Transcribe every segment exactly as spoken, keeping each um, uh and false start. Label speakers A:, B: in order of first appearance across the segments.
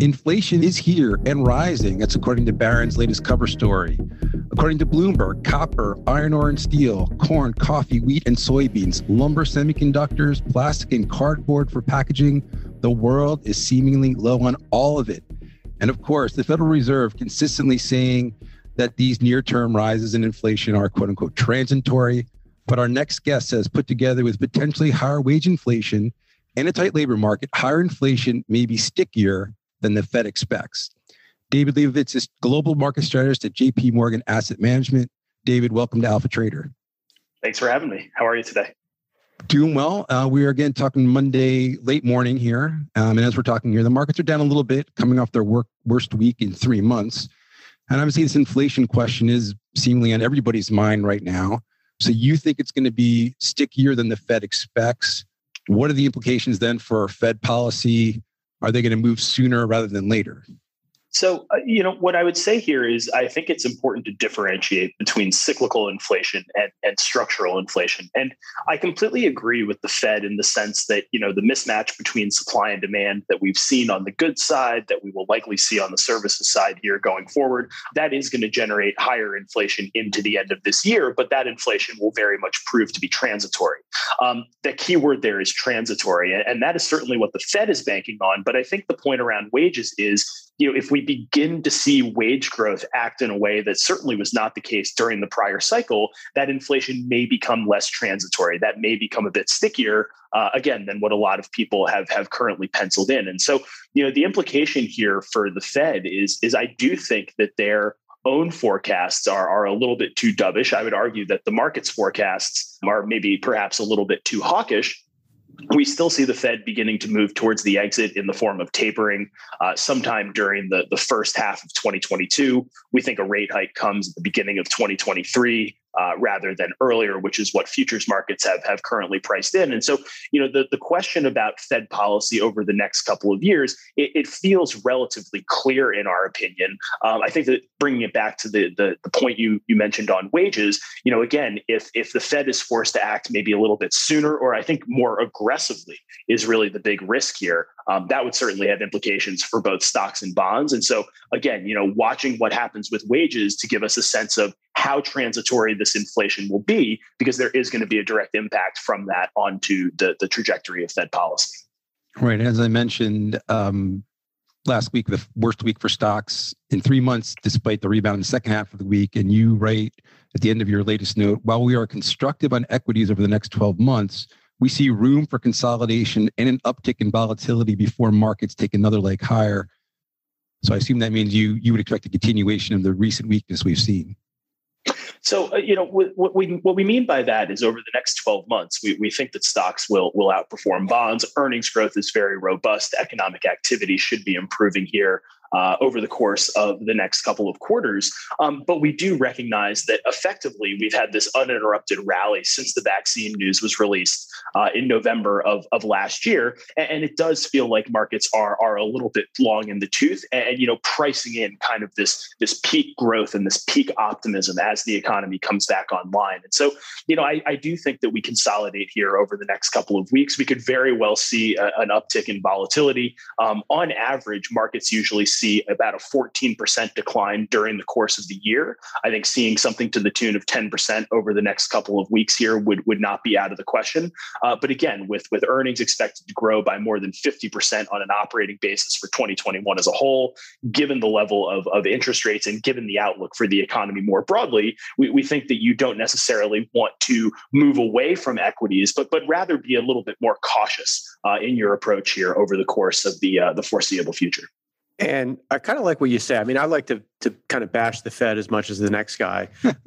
A: Inflation is here and rising. That's according to Barron's latest cover story. According to Bloomberg, copper, iron ore and steel, corn, coffee, wheat and soybeans, lumber, semiconductors, plastic and cardboard for packaging. The world is seemingly low on all of it. And of course, the Federal Reserve consistently saying that these near-term rises in inflation are quote unquote transitory. But our next guest says, put together with potentially higher wage inflation and a tight labor market, higher inflation may be stickier than the Fed expects. David Lebovitz is global market strategist at J P Morgan Asset Management. David, welcome to Alpha Trader.
B: Thanks for having me. How are you today?
A: Doing well. Uh, we are again talking Monday late morning here. Um, and as we're talking here, the markets are down a little bit, coming off their work, worst week in three months. And obviously this inflation question is seemingly on everybody's mind right now. So you think it's going to be stickier than the Fed expects? What are the implications then for Fed policy? Are they going to move sooner rather than later?
B: So, uh, you know, what I would say here is I think it's important to differentiate between cyclical inflation and, and structural inflation. And I completely agree with the Fed in the sense that, you know, the mismatch between supply and demand that we've seen on the goods side, that we will likely see on the services side here going forward, that is going to generate higher inflation into the end of this year. But that inflation will very much prove to be transitory. Um, the key word there is transitory. And, and that is certainly what the Fed is banking on. But I think the point around wages is, you know, if we begin to see wage growth act in a way that certainly was not the case during the prior cycle, that inflation may become less transitory. That may become a bit stickier, uh, again, than what a lot of people have, have currently penciled in. And so, you know, the implication here for the Fed is, is I do think that their own forecasts are, are a little bit too dovish. I would argue that the market's forecasts are maybe perhaps a little bit too hawkish. We still see the Fed beginning to move towards the exit in the form of tapering uh, sometime during the, the first half of twenty twenty-two. We think a rate hike comes at the beginning of twenty twenty-three uh, rather than earlier, which is what futures markets have, have currently priced in. And so, you know, the, the question about Fed policy over the next couple of years, it, it feels relatively clear in our opinion. Um, I think that bringing it back to the, the, the point you, you mentioned on wages, you know, again, if, if the Fed is forced to act maybe a little bit sooner, or I think more aggressively is really the big risk here, um, that would certainly have implications for both stocks and bonds. And so, again, you know, watching what happens with wages to give us a sense of how transitory this inflation will be, because there is going to be a direct impact from that onto the, the trajectory of Fed policy.
A: Right. As I mentioned um, last week, the worst week for stocks in three months, despite the rebound in the second half of the week. And you write at the end of your latest note, while we are constructive on equities over the next twelve months, we see room for consolidation and an uptick in volatility before markets take another leg higher. So I assume that means you you would expect a continuation of the recent weakness we've seen.
B: So, uh, you know, what we what we mean by that is over the next twelve months, we, we think that stocks will will outperform bonds. Earnings growth is very robust. Economic activity should be improving here uh, over the course of the next couple of quarters. Um, but we do recognize that effectively we've had this uninterrupted rally since the vaccine news was released uh, in November of, of last year. And, and it does feel like markets are, are a little bit long in the tooth and, and, you know, pricing in kind of this, this peak growth and this peak optimism as the economy comes back online. And so, you know, I, I do think that we consolidate here over the next couple of weeks. We could very well see a, an uptick in volatility. Um, on average, markets usually see about a fourteen percent decline during the course of the year. I think seeing something to the tune of ten percent over the next couple of weeks here would, would not be out of the question. Uh, but again, with, with earnings expected to grow by more than fifty percent on an operating basis for twenty twenty-one as a whole, given the level of, of interest rates and given the outlook for the economy more broadly, we, we think that you don't necessarily want to move away from equities, but, but rather be a little bit more cautious uh, in your approach here over the course of the, uh, the foreseeable future.
C: And I kind of like what you say. I mean, I like to to kind of bash the Fed as much as the next guy.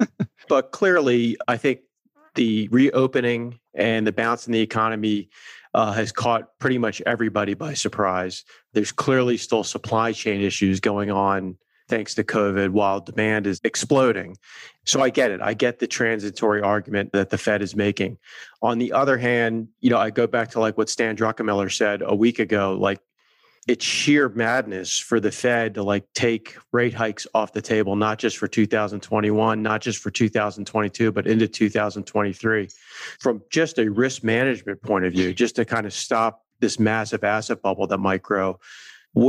C: But clearly, I think the reopening and the bounce in the economy uh, has caught pretty much everybody by surprise. There's clearly still supply chain issues going on thanks to COVID while demand is exploding. So I get it. I get the transitory argument that the Fed is making. On the other hand, you know, I go back to like what Stan Druckenmiller said a week ago, like, it's sheer madness for the Fed to like take rate hikes off the table, not just for two thousand twenty-one, not just for two thousand twenty-two, but into two thousand twenty-three. From just a risk management point of view, just to kind of stop this massive asset bubble that might grow, wouldn't it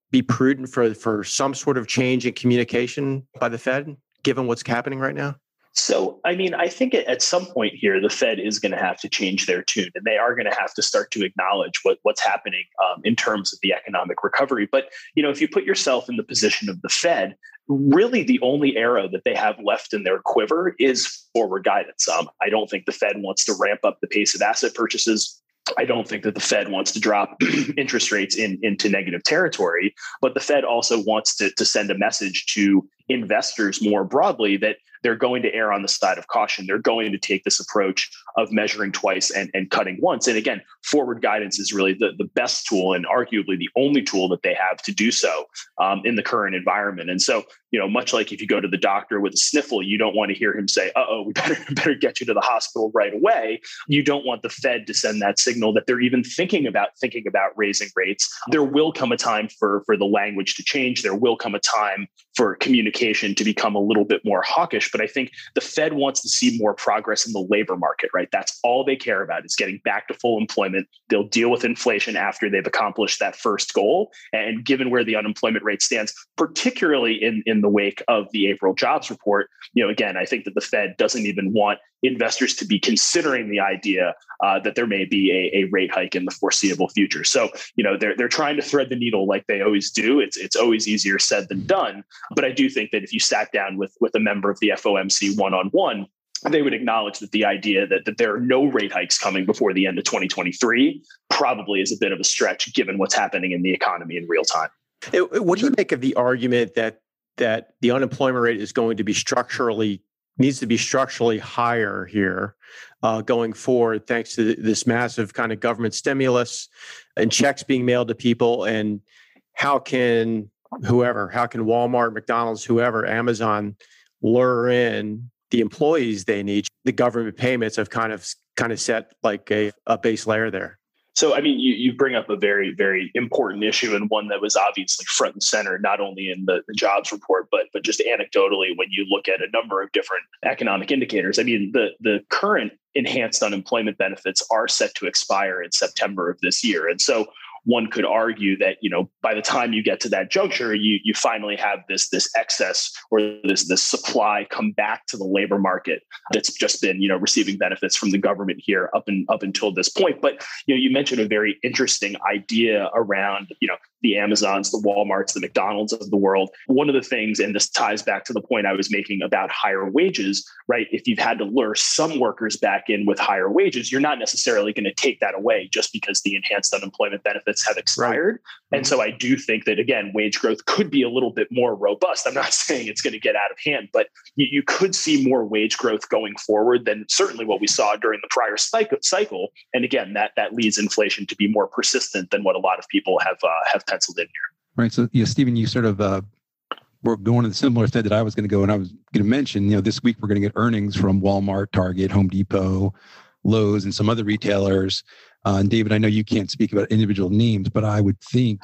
C: be prudent for, for some sort of change in communication by the Fed, given what's happening right now?
B: So, I mean, I think at some point here, the Fed is going to have to change their tune, and they are going to have to start to acknowledge what, what's happening um, in terms of the economic recovery. But, you know, if you put yourself in the position of the Fed, really the only arrow that they have left in their quiver is forward guidance. Um, I don't think the Fed wants to ramp up the pace of asset purchases. I don't think that the Fed wants to drop interest rates in, into negative territory, but the Fed also wants to, to send a message to investors more broadly that they're going to err on the side of caution. They're going to take this approach of measuring twice and, and cutting once. And again, forward guidance is really the, the best tool and arguably the only tool that they have to do so um, in the current environment. And so, you know, much like if you go to the doctor with a sniffle, you don't want to hear him say, uh-oh, we better, better get you to the hospital right away. You don't want the Fed to send that signal that they're even thinking about thinking about raising rates. There will come a time for, for the language to change. There will come a time for communication to become a little bit more hawkish. But I think the Fed wants to see more progress in the labor market, right? That's all they care about is getting back to full employment. They'll deal with inflation after they've accomplished that first goal. And given where the unemployment rate stands, particularly in, in the wake of the April jobs report, you know, again, I think that the Fed doesn't even want investors to be considering the idea uh, that there may be a, a rate hike in the foreseeable future. So, you know, they're they're trying to thread the needle like they always do. It's it's always easier said than done. But I do think that if you sat down with with a member of the F O M C one-on-one, they would acknowledge that the idea that, that there are no rate hikes coming before the end of twenty twenty-three probably is a bit of a stretch given what's happening in the economy in real time.
C: What do you make of the argument that that the unemployment rate is going to be structurally needs to be structurally higher here uh, going forward, thanks to this massive kind of government stimulus and checks being mailed to people? And how can whoever, how can Walmart, McDonald's, whoever, Amazon lure in the employees they need? The government payments have kind of kind of set like a, a base layer there.
B: So, I mean, you, you bring up a very, very important issue and one that was obviously front and center, not only in the, the jobs report, but but just anecdotally when you look at a number of different economic indicators. I mean, the, the current enhanced unemployment benefits are set to expire in September of this year. And so one could argue that, you know, by the time you get to that juncture, you you finally have this this excess or this this supply come back to the labor market that's just been, you know, receiving benefits from the government here up and up until this point. But, you know, you mentioned a very interesting idea around, you know, the Amazons, the Walmarts, the McDonald's of the world. One of the things, and this ties back to the point I was making about higher wages, right? If you've had to lure some workers back in with higher wages, you're not necessarily going to take that away just because the enhanced unemployment benefits have expired. Right. And so I do think that, again, wage growth could be a little bit more robust. I'm not saying it's going to get out of hand, but you, you could see more wage growth going forward than certainly what we saw during the prior cycle. And again, that that leads inflation to be more persistent than what a lot of people have uh, have penciled in here.
A: Right. So, yeah, Stephen, you sort of uh, were going to the similar thread that I was going to go, and I was going to mention, you know, this week we're going to get earnings from Walmart, Target, Home Depot, Lowe's, and some other retailers. Uh, and David, I know you can't speak about individual names, but I would think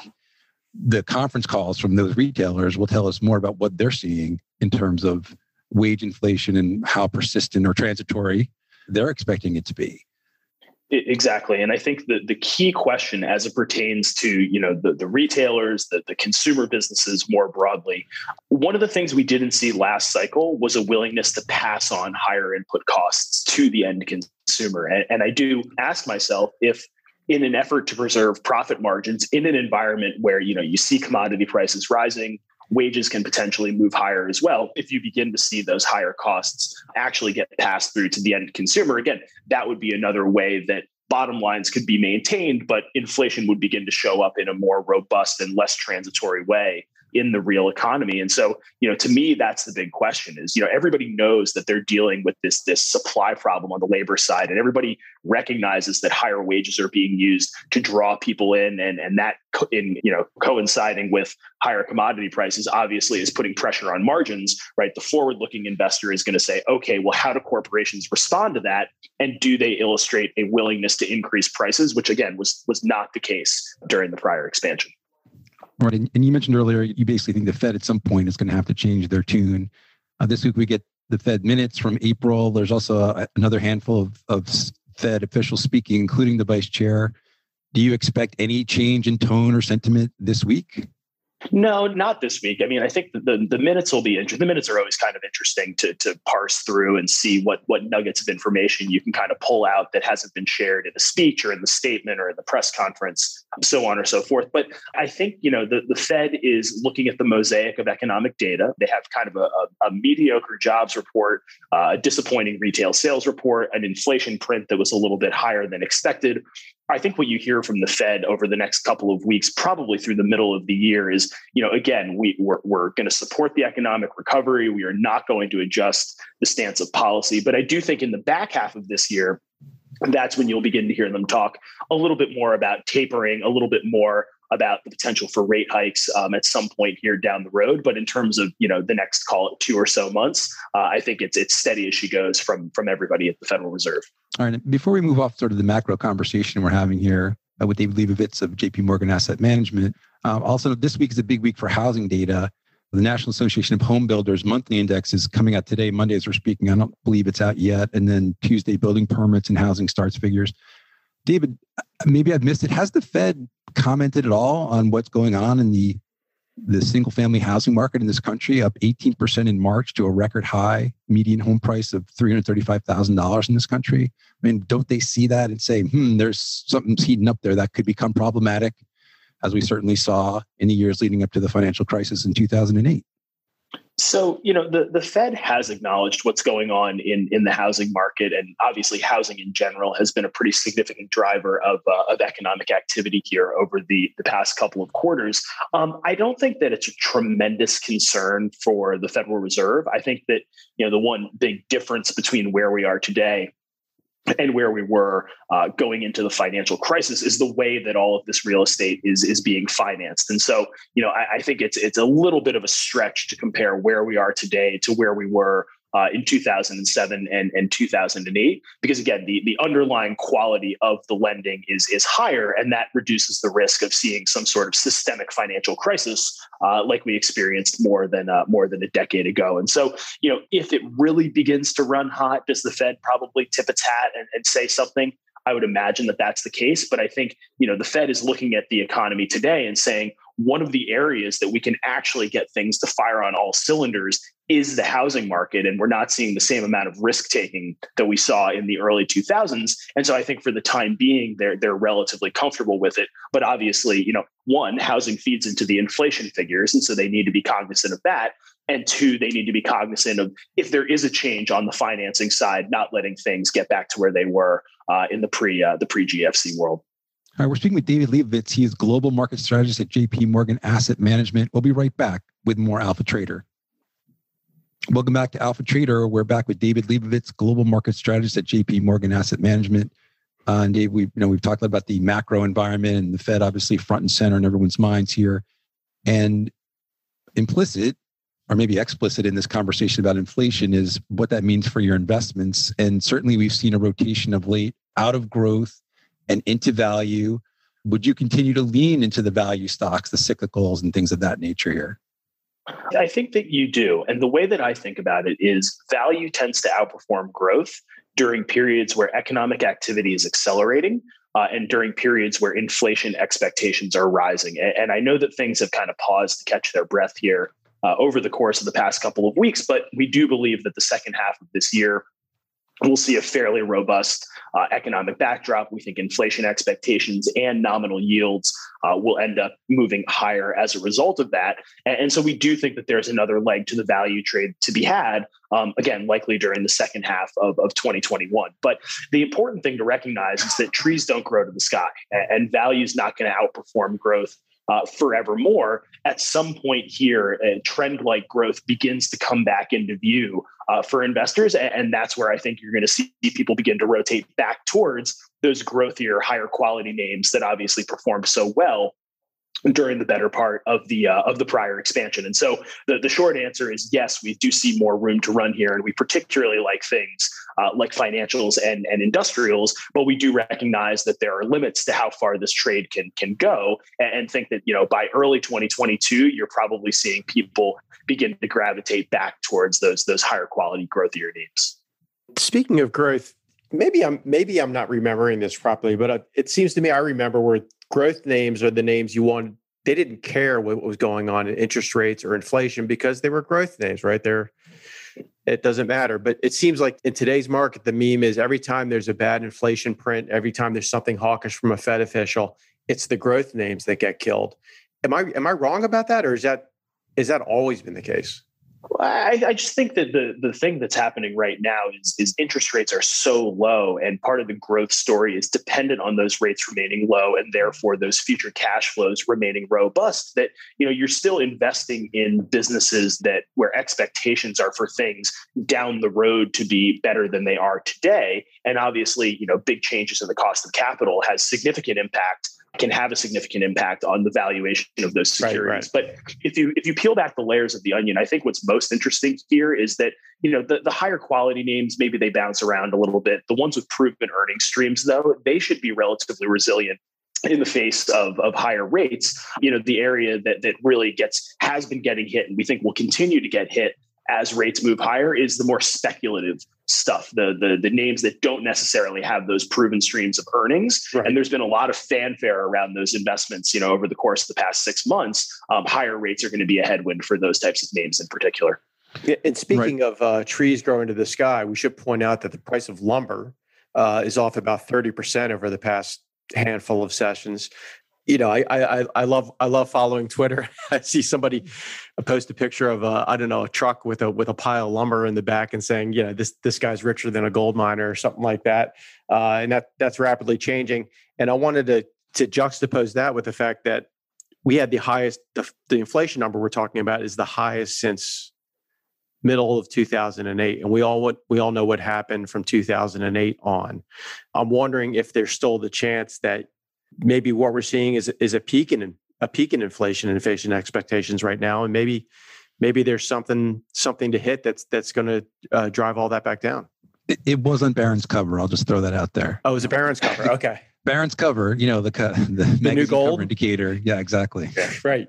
A: the conference calls from those retailers will tell us more about what they're seeing in terms of wage inflation and how persistent or transitory they're expecting it to be.
B: Exactly. And I think that the key question as it pertains to, you know, the, the retailers, the, the consumer businesses more broadly, one of the things we didn't see last cycle was a willingness to pass on higher input costs to the end consumer. And, and I do ask myself if, in an effort to preserve profit margins in an environment where, you know, you see commodity prices rising, wages can potentially move higher as well. If you begin to see those higher costs actually get passed through to the end consumer, again, that would be another way that bottom lines could be maintained, but inflation would begin to show up in a more robust and less transitory way in the real economy. And so, you know, to me, that's the big question is, you know, everybody knows that they're dealing with this, this supply problem on the labor side, and everybody recognizes that higher wages are being used to draw people in, and, and that in, you know, coinciding with higher commodity prices, obviously is putting pressure on margins, right? The forward-looking investor is going to say, okay, well, how do corporations respond to that? And do they illustrate a willingness to increase prices, which again was, was not the case during the prior expansion.
A: Right. And you mentioned earlier, you basically think the Fed at some point is going to have to change their tune. Uh, this week we get the Fed minutes from April. There's also a, another handful of, of Fed officials speaking, including the vice chair. Do you expect any change in tone or sentiment this week?
B: No, not this week. I mean, I think that the, the minutes will be interesting. The minutes are always kind of interesting to, to parse through and see what, what nuggets of information you can kind of pull out that hasn't been shared in a speech or in the statement or in the press conference, so on or so forth. But I think, you know, the, the Fed is looking at the mosaic of economic data. They have kind of a, a, a mediocre jobs report, uh, a disappointing retail sales report, an inflation print that was a little bit higher than expected. I think what you hear from the Fed over the next couple of weeks, probably through the middle of the year, is, you know, again, we, we're, we're going to support the economic recovery. We are not going to adjust the stance of policy. But I do think in the back half of this year, that's when you'll begin to hear them talk a little bit more about tapering, a little bit more about the potential for rate hikes um, at some point here down the road. But in terms of, you know, the next, call it two or so months, uh, I think it's it's steady as she goes from, from everybody at the Federal Reserve.
A: All right. Before we move off sort of the macro conversation we're having here uh, with David Lebovitz of J P Morgan Asset Management, uh, also this week is a big week for housing data. The National Association of Home Builders monthly index is coming out today, Monday as we're speaking. I don't believe it's out yet. And then Tuesday, building permits and housing starts figures. David, maybe I've missed it. Has the Fed commented at all on what's going on in the the single family housing market in this country, up eighteen percent in March to a record high median home price of three hundred thirty-five thousand dollars in this country? I mean, don't they see that and say, hmm, there's something's heating up there that could become problematic, as we certainly saw in the years leading up to the financial crisis in two thousand eight?
B: So, you know, the, the Fed has acknowledged what's going on in, in the housing market. And obviously housing in general has been a pretty significant driver of, uh, of economic activity here over the, the past couple of quarters. Um, I don't think that it's a tremendous concern for the Federal Reserve. I think that, you know, the one big difference between where we are today and where we were uh, going into the financial crisis is the way that all of this real estate is is being financed. And so, you know, I, I think it's it's a little bit of a stretch to compare where we are today to where we were uh, in two thousand seven and, and two thousand eight, because again, the, the underlying quality of the lending is is higher, and that reduces the risk of seeing some sort of systemic financial crisis uh, like we experienced more than uh, more than a decade ago. And so, you know, if it really begins to run hot, does the Fed probably tip its hat and, and say something? I would imagine that that's the case. But I think, you know, the Fed is looking at the economy today and saying one of the areas that we can actually get things to fire on all cylinders is the housing market. And we're not seeing the same amount of risk taking that we saw in the early two thousands. And so I think for the time being, they're they're relatively comfortable with it. But obviously, you know, one, housing feeds into the inflation figures. And so they need to be cognizant of that. And two, they need to be cognizant of if there is a change on the financing side, not letting things get back to where they were uh, in the pre uh, the pre G F C world.
A: All right, we're speaking with David Lebovitz. He is global market strategist at J P Morgan Asset Management. We'll be right back with more Alpha Trader. Welcome back to Alpha Trader. We're back with David Lebovitz, global market strategist at J P Morgan Asset Management. Uh, and Dave, we you know we've talked about the macro environment and the Fed, obviously front and center in everyone's minds here. And implicit, or maybe explicit in this conversation about inflation, is what that means for your investments. And certainly we've seen a rotation of late out of growth and into value. Would you continue to lean into the value stocks, the cyclicals and things of that nature here?
B: I think that you do. And the way that I think about it is value tends to outperform growth during periods where economic activity is accelerating uh, and during periods where inflation expectations are rising. And, and I know that things have kind of paused to catch their breath here uh, over the course of the past couple of weeks, but we do believe that the second half of this year we'll see a fairly robust uh, economic backdrop. We think inflation expectations and nominal yields uh, will end up moving higher as a result of that. And, and so we do think that there's another leg to the value trade to be had, um, again, likely during the second half of, of twenty twenty-one. But the important thing to recognize is that trees don't grow to the sky, and, and value is not going to outperform growth Uh, forevermore. At some point here, a trend-like growth begins to come back into view uh, for investors. And, and that's where I think you're going to see people begin to rotate back towards those growthier, higher quality names that obviously performed so well during the better part of the uh, of the prior expansion. And so the, the short answer is yes, we do see more room to run here. And we particularly like things uh, like financials and, and industrials, but we do recognize that there are limits to how far this trade can can go, and, and think that, you know, by early twenty twenty-two, you're probably seeing people begin to gravitate back towards those those higher quality, growthier names.
C: Speaking of growth, maybe I'm maybe I'm not remembering this properly, but uh, it seems to me I remember where growth names are the names you want they didn't care what was going on in interest rates or inflation because they were growth names, right? They're, it doesn't matter. But it seems like in today's market, the meme is every time there's a bad inflation print, every time there's something hawkish from a Fed official, it's the growth names that get killed. Am I am I wrong about that, or is that is that always been the case?
B: Well, I, I just think that the the thing that's happening right now is, is interest rates are so low, and part of the growth story is dependent on those rates remaining low, and therefore those future cash flows remaining robust. That you know you're still investing in businesses that where expectations are for things down the road to be better than they are today, and obviously you know big changes in the cost of capital has significant impact. Can have a significant impact on the valuation of those securities. Right, right. But if you if you peel back the layers of the onion, I think what's most interesting here is that you know the, the higher quality names, maybe they bounce around a little bit. The ones with proven earnings streams, though, they should be relatively resilient in the face of, of higher rates. You know, the area that that really gets has been getting hit, and we think will continue to get hit as rates move higher, is the more speculative stuff, the the the names that don't necessarily have those proven streams of earnings. Right. And there's been a lot of fanfare around those investments, you know, over the course of the past six months. Um, higher rates are going to be a headwind for those types of names in particular.
C: Yeah, and speaking right. of uh, trees growing to the sky, we should point out that the price of lumber uh, is off about thirty percent over the past handful of sessions. You know, I I I love I love following Twitter. I see somebody post a picture of a I don't know a truck with a with a pile of lumber in the back and saying, you know, this this guy's richer than a gold miner or something like that, uh, and that that's rapidly changing. And I wanted to to juxtapose that with the fact that we had the highest the, the inflation number we're talking about is the highest since middle of two thousand eight, and we all what we all know what happened from two thousand eight on. I'm wondering if there's still the chance that maybe what we're seeing is is a peak in a peak in inflation and inflation expectations right now, and maybe maybe there's something something to hit that's that's going to uh, drive all that back down.
A: It, it was on Barron's cover. I'll just throw that out there.
C: Oh, it was a Barron's cover. Okay,
A: Barron's cover. You know the the,
C: the new gold
A: cover indicator. Yeah, exactly.
C: Yeah, right.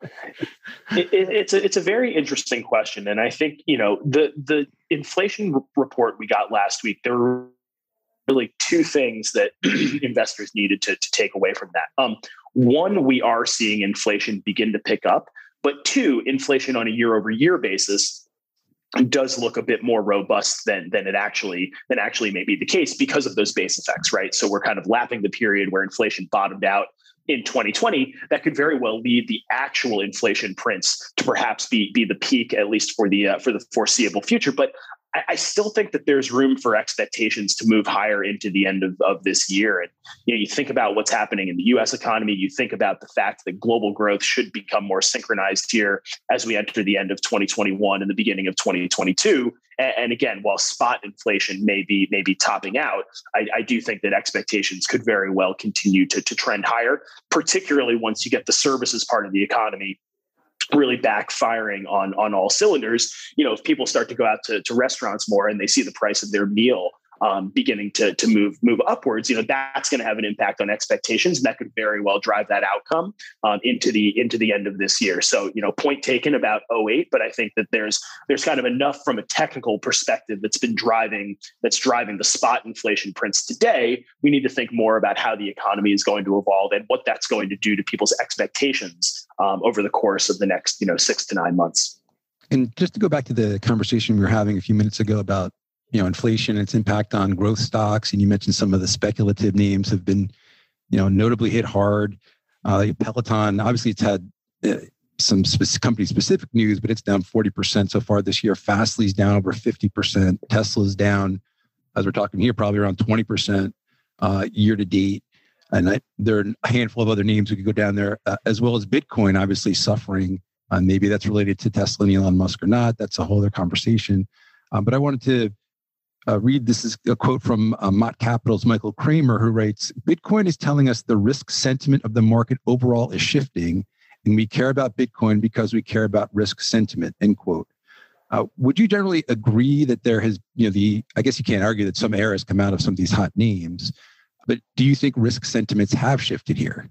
B: it, it, it's a it's a very interesting question, and I think you know the the inflation r- report we got last week. There were really two things that investors needed to, to take away from that. Um, one, we are seeing inflation begin to pick up, but two, inflation on a year over year basis does look a bit more robust than, than it actually, than actually may be the case because of those base effects, right? So we're kind of lapping the period where inflation bottomed out in twenty twenty. That could very well lead the actual inflation prints to perhaps be, be the peak, at least for the, uh, for the foreseeable future. But I still think that there's room for expectations to move higher into the end of, of this year. And you know, you think about what's happening in the U S economy, you think about the fact that global growth should become more synchronized here as we enter the end of twenty twenty-one and the beginning of twenty twenty-two. And, and again, while spot inflation may be, may be topping out, I, I do think that expectations could very well continue to, to trend higher, particularly once you get the services part of the economy really backfiring on on all cylinders. You know, if people start to go out to, to restaurants more and they see the price of their meal um, beginning to, to move move upwards, you know, that's going to have an impact on expectations. And that could very well drive that outcome um, into the into the end of this year. So, you know, point taken about oh eight, but I think that there's there's kind of enough from a technical perspective that's been driving that's driving the spot inflation prints today. We need to think more about how the economy is going to evolve and what that's going to do to people's expectations um, over the course of the next, you know, six to nine months.
A: And just to go back to the conversation we were having a few minutes ago about you know, inflation and its impact on growth stocks. And you mentioned some of the speculative names have been, you know, notably hit hard. Uh, Peloton, obviously it's had uh, some specific, company-specific news, but it's down forty percent so far this year. Fastly's down over fifty percent. Tesla's down, as we're talking here, probably around twenty percent uh, year to date. And I, there are a handful of other names we could go down there, uh, as well as Bitcoin, obviously suffering. Uh, maybe that's related to Tesla and Elon Musk or not. That's a whole other conversation. Um, but I wanted to Uh, read, this is a quote from uh, Mott Capital's Michael Kramer, who writes, Bitcoin is telling us the risk sentiment of the market overall is shifting, and we care about Bitcoin because we care about risk sentiment, end quote. Uh, would you generally agree that there has, you know, the, I guess you can't argue that some air has come out of some of these hot names, but do you think risk sentiments have shifted here?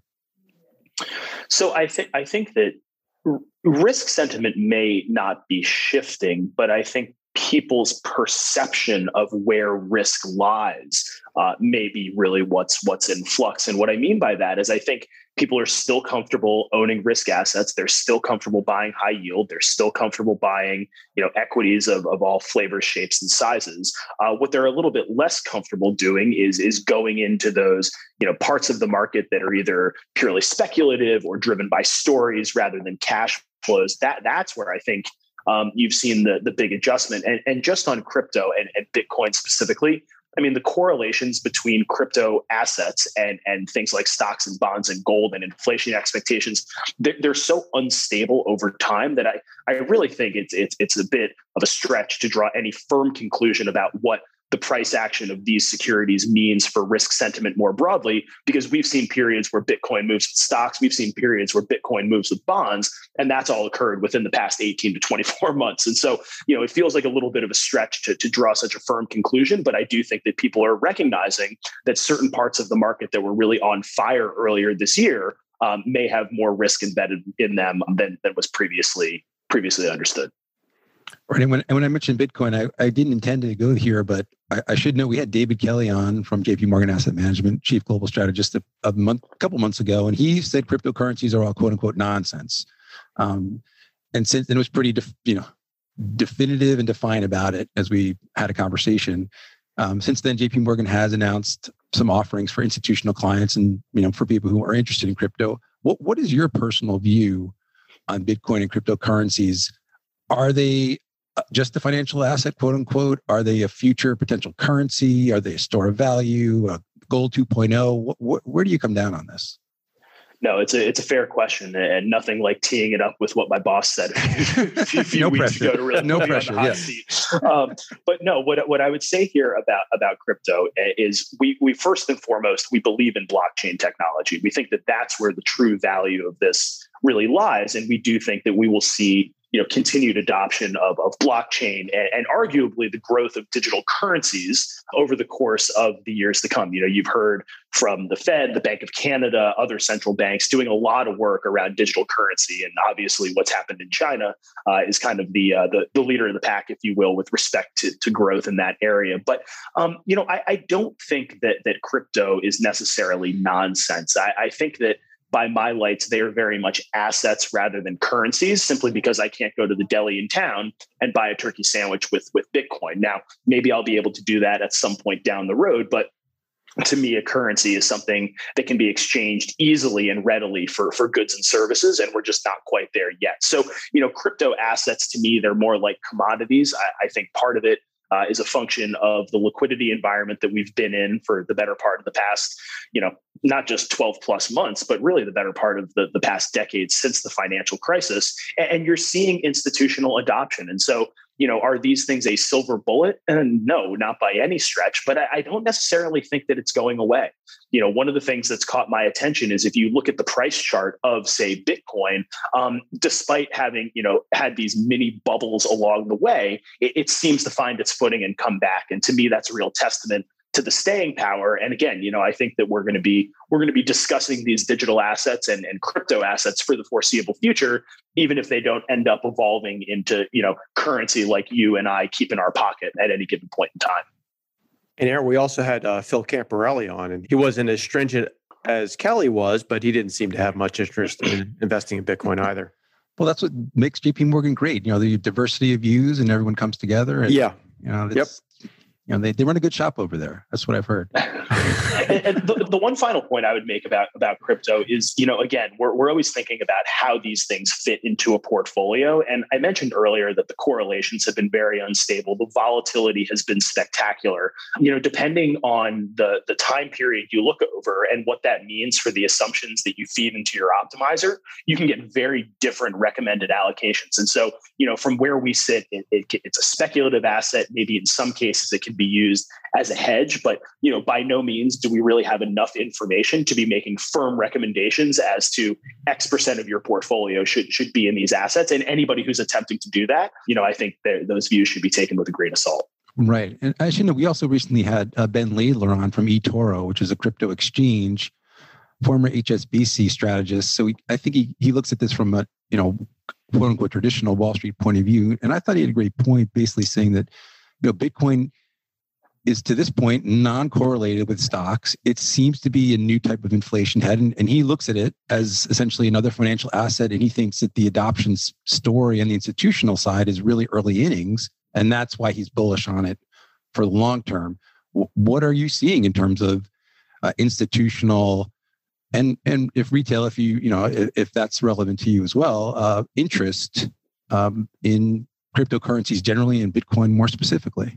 B: So I think, I think that r- risk sentiment may not be shifting, but I think people's perception of where risk lies uh, may be really what's what's in flux. And what I mean by that is I think people are still comfortable owning risk assets. They're still comfortable buying high yield. They're still comfortable buying, you know, equities of, of all flavors, shapes, and sizes. Uh, what they're a little bit less comfortable doing is, is going into those, you know, parts of the market that are either purely speculative or driven by stories rather than cash flows. That that's where I think um, you've seen the the big adjustment. And, and just on crypto and, and Bitcoin specifically, I mean, the correlations between crypto assets and, and things like stocks and bonds and gold and inflation expectations, they're, they're so unstable over time that I, I really think it's, it's, it's a bit of a stretch to draw any firm conclusion about what the price action of these securities means for risk sentiment more broadly, because we've seen periods where Bitcoin moves with stocks, we've seen periods where Bitcoin moves with bonds, and that's all occurred within the past eighteen to twenty-four months. And so, you know, it feels like a little bit of a stretch to, to draw such a firm conclusion, but I do think that people are recognizing that certain parts of the market that were really on fire earlier this year um, may have more risk embedded in them than, than was previously previously understood.
A: Right. And when, and when I mentioned Bitcoin, I, I didn't intend to go here, but I, I should know we had David Kelly on from J P Morgan Asset Management, Chief Global Strategist, a, a month, a couple months ago, and he said cryptocurrencies are all quote unquote nonsense. Um, and since and it was pretty, def, you know, definitive and defined about it as we had a conversation. Um, since then, J P Morgan has announced some offerings for institutional clients and, you know, for people who are interested in crypto. What what is your personal view on Bitcoin and cryptocurrencies? Are they just a financial asset, quote unquote? Are they a future potential currency? Are they a store of value, a gold two point oh? Wh- wh- where do you come down on this?
B: No, it's a it's a fair question, and nothing like teeing it up with what my boss said a few, few
A: no
B: weeks
A: pressure.
B: ago to really
A: no
B: put me
A: pressure.
B: on the hot seat. Um, but no, what what I would say here about about crypto is we we first and foremost we believe in blockchain technology. We think that that's where the true value of this really lies, and we do think that we will see, you know, continued adoption of, of blockchain and, and arguably the growth of digital currencies over the course of the years to come. You know, you've heard from the Fed, the Bank of Canada, other central banks doing a lot of work around digital currency. And obviously what's happened in China uh, is kind of the, uh, the the leader of the pack, if you will, with respect to, to growth in that area. But, um, you know, I, I don't think that that crypto is necessarily nonsense. I, I think that by my lights, they are very much assets rather than currencies, simply because I can't go to the deli in town and buy a turkey sandwich with, with Bitcoin. Now, maybe I'll be able to do that at some point down the road, but to me, a currency is something that can be exchanged easily and readily for, for goods and services, and we're just not quite there yet. So, you know, crypto assets, to me, they're more like commodities. I, I think part of it Uh, is a function of the liquidity environment that we've been in for the better part of the past, you know, not just twelve plus months, but really the better part of the, the past decade since the financial crisis. And, and you're seeing institutional adoption. And so, you know, are these things a silver bullet? And no, not by any stretch, but I, I don't necessarily think that it's going away. You know, one of the things that's caught my attention is if you look at the price chart of, say, Bitcoin, um, despite having, you know, had these mini bubbles along the way, it, it seems to find its footing and come back. And to me, that's a real testament to the staying power. And again, you know, I think that we're going to be we're going to be discussing these digital assets and, and crypto assets for the foreseeable future, even if they don't end up evolving into, you know, currency like you and I keep in our pocket at any given point in time.
C: And Aaron, we also had uh, Phil Camparelli on, and he wasn't as stringent as Kelly was, but he didn't seem to have much interest in investing in Bitcoin either.
A: Well, that's what makes J P Morgan great. You know, the diversity of views and everyone comes together. And,
C: yeah.
A: You know,
C: yep.
A: You know, they, they run a good shop over there. That's what I've heard.
B: and, and the, the one final point I would make about, about crypto is, you know, again, we're, we're always thinking about how these things fit into a portfolio. And I mentioned earlier that the correlations have been very unstable. The volatility has been spectacular. You know, depending on the, the time period you look over and what that means for the assumptions that you feed into your optimizer, you can get very different recommended allocations. And so, you know, from where we sit, it, it, it's a speculative asset. Maybe in some cases it can be used as a hedge, but, you know, by no means do we really have enough information to be making firm recommendations as to X percent of your portfolio should should be in these assets. And anybody who's attempting to do that, you know, I think that those views should be taken with a grain of salt.
A: Right. And as you know, we also recently had uh, Ben Laidler on from eToro, which is a crypto exchange, former H S B C strategist. So he, I think he, he looks at this from a you know, quote unquote traditional Wall Street point of view. And I thought he had a great point, basically saying that, you know, Bitcoin is to this point non-correlated with stocks. It seems to be a new type of inflation head. And, and he looks at it as essentially another financial asset. And he thinks that the adoption story on the institutional side is really early innings. And that's why he's bullish on it for the long term. What are you seeing in terms of uh, institutional and, and if retail, if you, you know, if, if that's relevant to you as well, uh, interest um, in cryptocurrencies generally and Bitcoin more specifically?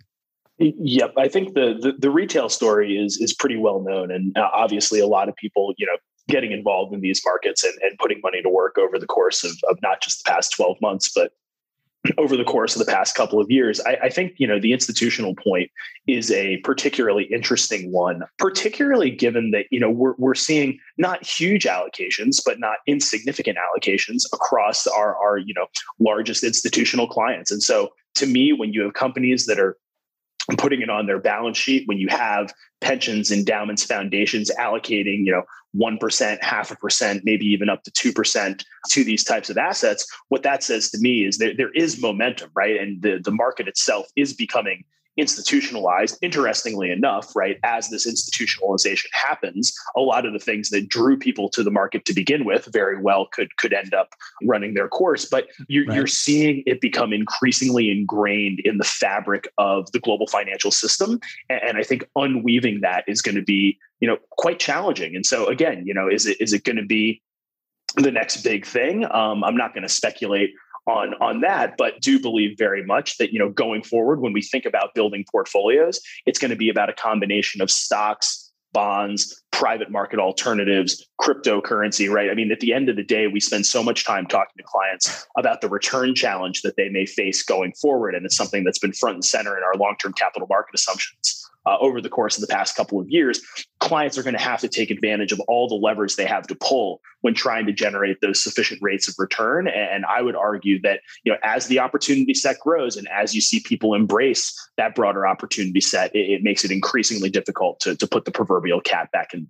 B: Yep, I think the, the the retail story is is pretty well known, and uh, obviously a lot of people, you know, getting involved in these markets and, and putting money to work over the course of, of not just the past twelve months, but over the course of the past couple of years. I, I think, you know, the institutional point is a particularly interesting one, particularly given that, you know, we're we're seeing not huge allocations, but not insignificant allocations across our our you know largest institutional clients. And so, to me, when you have companies that are putting it on their balance sheet, when you have pensions, endowments, foundations allocating, you know, one percent, half a percent, maybe even up to two percent to these types of assets, what that says to me is that there is momentum, right? And the, the market itself is becoming institutionalized. Interestingly enough, right, as this institutionalization happens, a lot of the things that drew people to the market to begin with very well could could end up running their course. But you're, right. you're seeing it become increasingly ingrained in the fabric of the global financial system. And, and I think unweaving that is going to be, you know, quite challenging. And so again, you know, is it is it going to be the next big thing? Um, I'm not going to speculate on on that, but do believe very much that, you know, going forward, when we think about building portfolios, it's going to be about a combination of stocks, bonds, private market alternatives, cryptocurrency, right? I mean, at the end of the day, we spend so much time talking to clients about the return challenge that they may face going forward. And it's something that's been front and center in our long-term capital market assumptions. Uh, over the course of the past couple of years, clients are going to have to take advantage of all the levers they have to pull when trying to generate those sufficient rates of return. And I would argue that, you know, as the opportunity set grows and as you see people embrace that broader opportunity set, it, it makes it increasingly difficult to, to put the proverbial cat back in the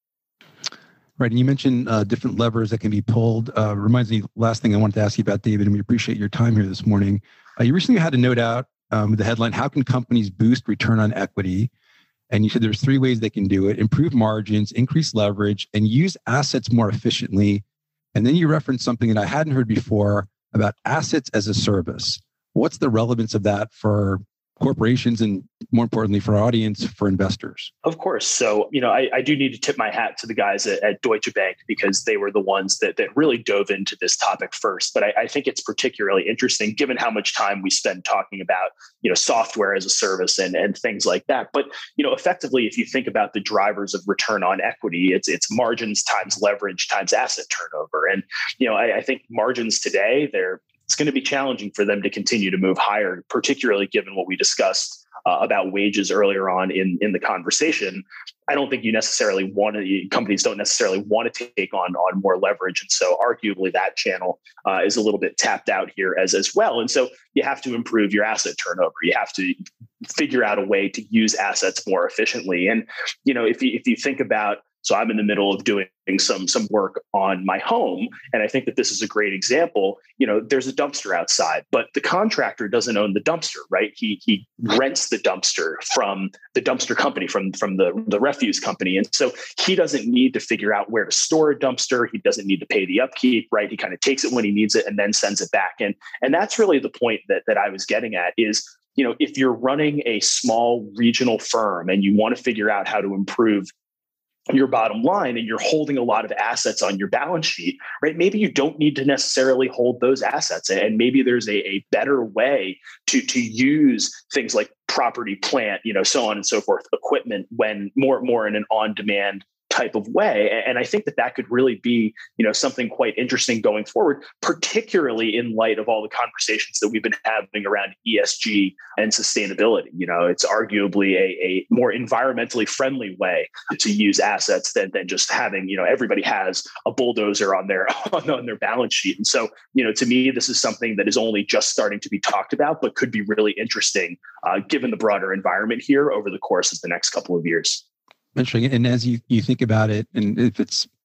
B: bag.
A: Right. And you mentioned uh, different levers that can be pulled. Uh, reminds me, last thing I wanted to ask you about, David, and we appreciate your time here this morning. Uh, you recently had a note out Um, with the headline, how can companies boost return on equity? And you said there's three ways they can do it: improve margins, increase leverage, and use assets more efficiently. And then you referenced something that I hadn't heard before about assets as a service. What's the relevance of that for corporations and, more importantly, for our audience, for investors?
B: Of course. So, you know, I, I do need to tip my hat to the guys at, at Deutsche Bank, because they were the ones that that really dove into this topic first. But I, I think it's particularly interesting given how much time we spend talking about, you know, software as a service and, and things like that. But, you know, effectively, if you think about the drivers of return on equity, it's it's margins times leverage times asset turnover. And, you know, I, I think margins today, they're it's going to be challenging for them to continue to move higher, particularly given what we discussed uh, about wages earlier on in, in the conversation. I don't think you necessarily want to, companies don't necessarily want to take on, on more leverage. And so arguably that channel uh, is a little bit tapped out here as, as well. And so you have to improve your asset turnover. You have to figure out a way to use assets more efficiently. And, you know, if you, if you think about, so I'm in the middle of doing some some work on my home, and I think that this is a great example. You know, there's a dumpster outside, but the contractor doesn't own the dumpster, right? He he rents the dumpster from the dumpster company, from from the the refuse company, and so he doesn't need to figure out where to store a dumpster. He doesn't need to pay the upkeep, right? He kind of takes it when he needs it and then sends it back. And and that's really the point that that I was getting at is, you know, if you're running a small regional firm and you want to figure out how to improve your bottom line and you're holding a lot of assets on your balance sheet, right? Maybe you don't need to necessarily hold those assets. And maybe there's a, a better way to, to use things like property, plant, you know, so on and so forth, equipment, when more, more in an on-demand type of way. And I think that that could really be, you know, something quite interesting going forward, particularly in light of all the conversations that we've been having around E S G and sustainability. You know, it's arguably a, a more environmentally friendly way to use assets than, than just having, you know, everybody has a bulldozer on their, on, on their balance sheet. And so, you know, to me, this is something that is only just starting to be talked about, but could be really interesting uh, given the broader environment here over the course of the next couple of years.
A: Interesting. And as you, you think about it, and if it's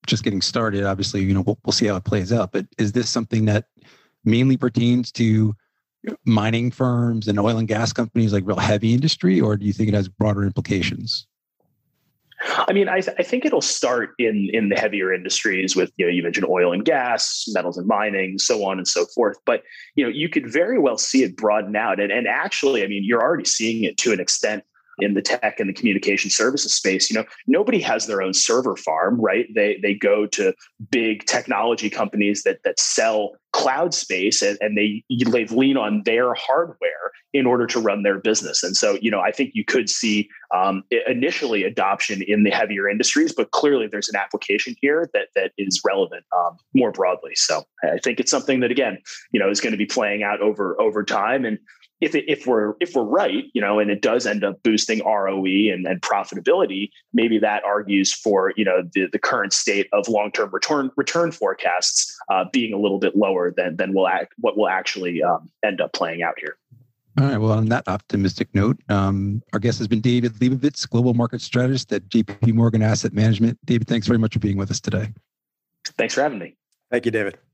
A: just getting started. Obviously, you know, we'll, we'll see how it plays out. But is this something that mainly pertains to mining firms and oil and gas companies, like real heavy industry, or do you think it has broader implications?
B: I mean, I, th- I think it'll start in in the heavier industries with, you know, you mentioned oil and gas, metals and mining, so on and so forth. But, you know, you could very well see it broaden out. And, and actually, I mean, you're already seeing it to an extent in the tech and the communication services space. You know, nobody has their own server farm, right? They they go to big technology companies that that sell cloud space, and, and they they lean on their hardware in order to run their business. And so, you know, I think you could see um, initially adoption in the heavier industries, but clearly there's an application here that that is relevant um, more broadly. So I think it's something that, again, you know, is going to be playing out over over time. And If it, if we're if we're right, you know, and it does end up boosting R O E and, and profitability, maybe that argues for, you know, the, the current state of long-term return return forecasts uh, being a little bit lower than than will act, what will actually um, end up playing out here.
A: All right. Well, on that optimistic note, um, our guest has been David Lebovitz, global market strategist at J P Morgan Asset Management. David, thanks very much for being with us today.
B: Thanks for having me.
C: Thank you, David.